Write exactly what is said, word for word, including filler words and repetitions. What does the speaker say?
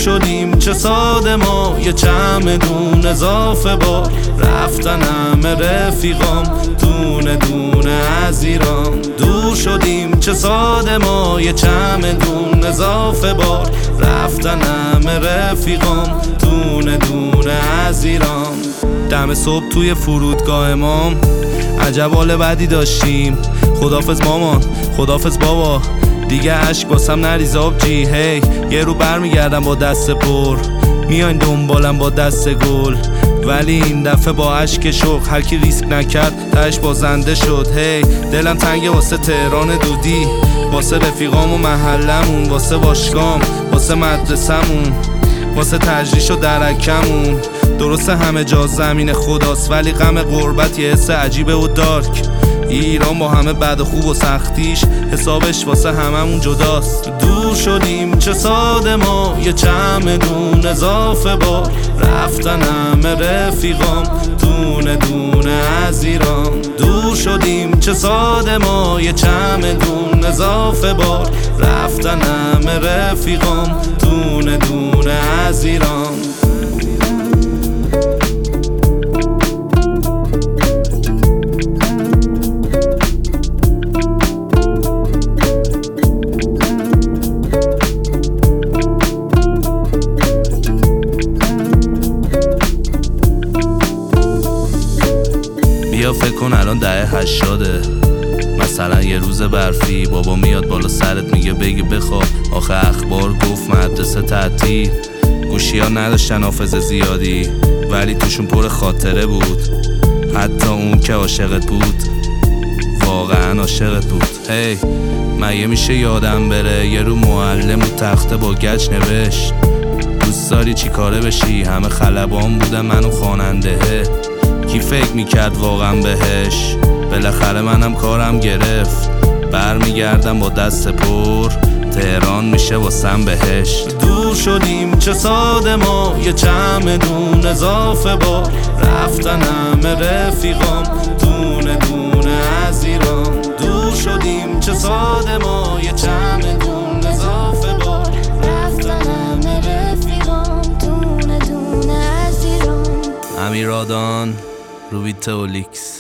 شدیم چه ساده ما، یه چمدون اضافه بار رفتن همه رفیقام دونه دونه از ایران. دور شدیم چه ساده ما، یه چمدون اضافه بار رفتن همه رفیقام دونه دونه از ایران. دم صبح توی فرودگاه ما عجب حال بدی داشتیم. خدافظ مامان، خدافظ بابا، دیگه عشق باسم نریز آبجی. هی یه رو برمیگردم با دست پر، میاین دنبالم با دست گل، ولی این دفعه با عشق شوق هر کی ریسک نکرد تهش بازنده شد. هی دلم تنگه واسه تهران دودی، واسه رفیقام و محلمون، واسه باشگام، واسه مدرسمون، واسه تجریش و درکمون. درسته همه جا زمین خداست، ولی غم غربت یه حس عجیبه و دارک. ایران با همه بد و خوب و سختیش حسابش واسه هممون جداست. دور شدیم چه ساده ما، یه چمدون اضافه بار رفتن همه رفیقام دونه دونه از ایران. دور شدیم چه ساده ما، یه چمدون اضافه بار رفتن همه رفیقام دونه دونه از ایران. بیا فکر کن الان دهه هشتاده، مثلا یه روز برفی، بابا میاد بالا سرت میگه بگی بخواب، آخه اخبار گفت مدرسه تعطیل. گوشی ها نداشتن حافظه زیادی، ولی توشون پر خاطره بود. حتی اون که عاشقت بود واقعا عاشقت بود. هی مگه میشه یادم بره یه رو معلم و تخته با گچ نوشت دوست داری چی کاره بشی؟ همه خلبان بودن منو خواننده، کی فکر میکرد واقعا بهش؟ بالاخره منم کارم گرفت، برمیگردم با دست پر، تهران میشه واسم بهش. دور شدیم چه ساده ما، یه چمدون اضافه بار رفتن همه رفیقام دونه دونه از ایران. دور شدیم چه ساده ما، یه چمدون اضافه بار رفتن همه رفیقام دونه دونه از ایران. امیرادان، روبیته اولیکس.